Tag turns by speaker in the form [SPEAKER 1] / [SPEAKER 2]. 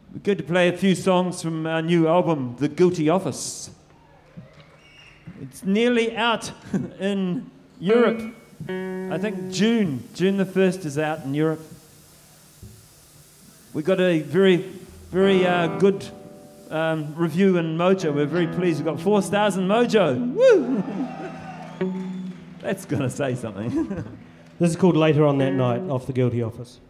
[SPEAKER 1] We're going to play a few songs from our new album, The Guilty Office. It's nearly out in Europe. I think June the 1st is out in Europe. We got a very, very good review in Mojo. We're very pleased. We've got 4 stars in Mojo. Woo! That's going to say something.
[SPEAKER 2] This is called Later on That Night off The Guilty Office.